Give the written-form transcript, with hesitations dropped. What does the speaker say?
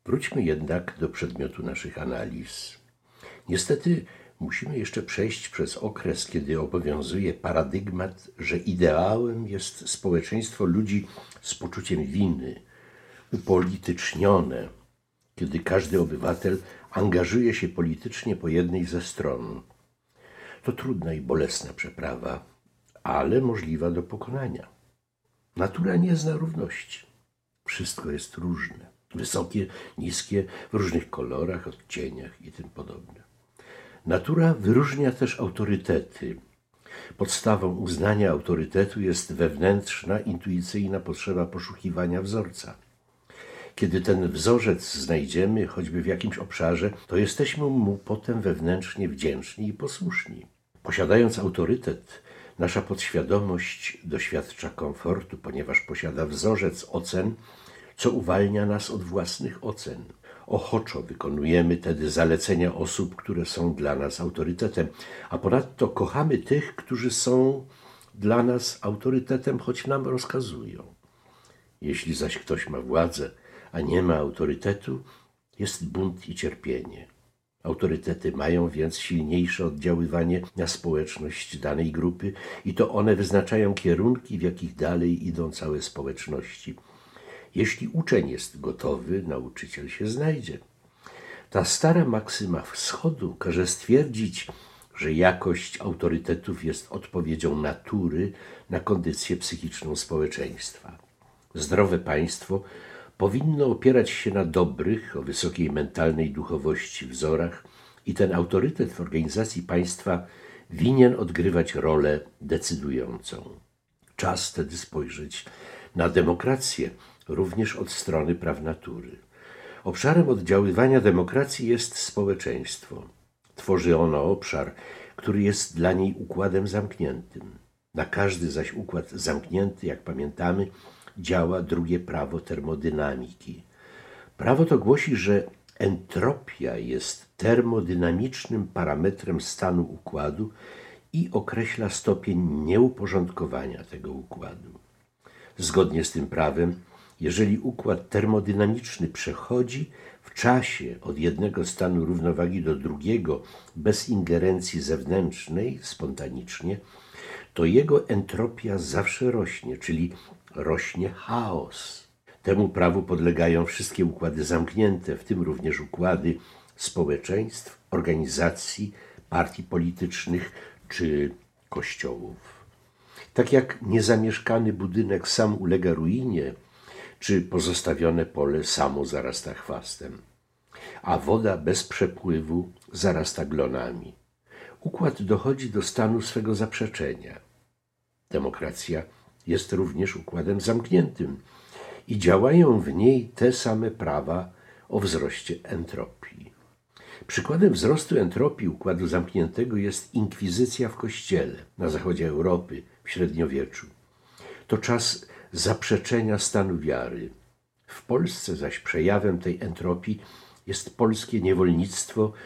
Wróćmy jednak do przedmiotu naszych analiz. Niestety musimy jeszcze przejść przez okres, kiedy obowiązuje paradygmat, że ideałem jest społeczeństwo ludzi z poczuciem winy, upolitycznione, kiedy każdy obywatel angażuje się politycznie po jednej ze stron. To trudna i bolesna przeprawa, ale możliwa do pokonania. Natura nie zna równości. Wszystko jest różne. Wysokie, niskie, w różnych kolorach, odcieniach i tym podobne. Natura wyróżnia też autorytety. Podstawą uznania autorytetu jest wewnętrzna, intuicyjna potrzeba poszukiwania wzorca. Kiedy ten wzorzec znajdziemy, choćby w jakimś obszarze, to jesteśmy mu potem wewnętrznie wdzięczni i posłuszni. Posiadając autorytet, nasza podświadomość doświadcza komfortu, ponieważ posiada wzorzec ocen, co uwalnia nas od własnych ocen. Ochoczo wykonujemy tedy zalecenia osób, które są dla nas autorytetem, a ponadto kochamy tych, którzy są dla nas autorytetem, choć nam rozkazują. Jeśli zaś ktoś ma władzę, a nie ma autorytetu, jest bunt i cierpienie. Autorytety mają więc silniejsze oddziaływanie na społeczność danej grupy i to one wyznaczają kierunki, w jakich dalej idą całe społeczności. Jeśli uczeń jest gotowy, nauczyciel się znajdzie. Ta stara maksyma wschodu każe stwierdzić, że jakość autorytetów jest odpowiedzią natury na kondycję psychiczną społeczeństwa. Zdrowe państwo powinno opierać się na dobrych, o wysokiej mentalnej duchowości wzorach i ten autorytet w organizacji państwa winien odgrywać rolę decydującą. Czas tedy spojrzeć na demokrację również od strony praw natury. Obszarem oddziaływania demokracji jest społeczeństwo. Tworzy ono obszar, który jest dla niej układem zamkniętym. Na każdy zaś układ zamknięty, jak pamiętamy, działa drugie prawo termodynamiki. Prawo to głosi, że entropia jest termodynamicznym parametrem stanu układu i określa stopień nieuporządkowania tego układu. Zgodnie z tym prawem, jeżeli układ termodynamiczny przechodzi w czasie od jednego stanu równowagi do drugiego bez ingerencji zewnętrznej, spontanicznie, to jego entropia zawsze rośnie, czyli rośnie chaos. Temu prawu podlegają wszystkie układy zamknięte, w tym również układy społeczeństw, organizacji, partii politycznych czy kościołów. Tak jak niezamieszkany budynek sam ulega ruinie, czy pozostawione pole samo zarasta chwastem, a woda bez przepływu zarasta glonami. Układ dochodzi do stanu swego zaprzeczenia. Demokracja jest również układem zamkniętym i działają w niej te same prawa o wzroście entropii. Przykładem wzrostu entropii układu zamkniętego jest inkwizycja w Kościele na zachodzie Europy w średniowieczu. To czas zaprzeczenia stanu wiary. W Polsce zaś przejawem tej entropii jest polskie niewolnictwo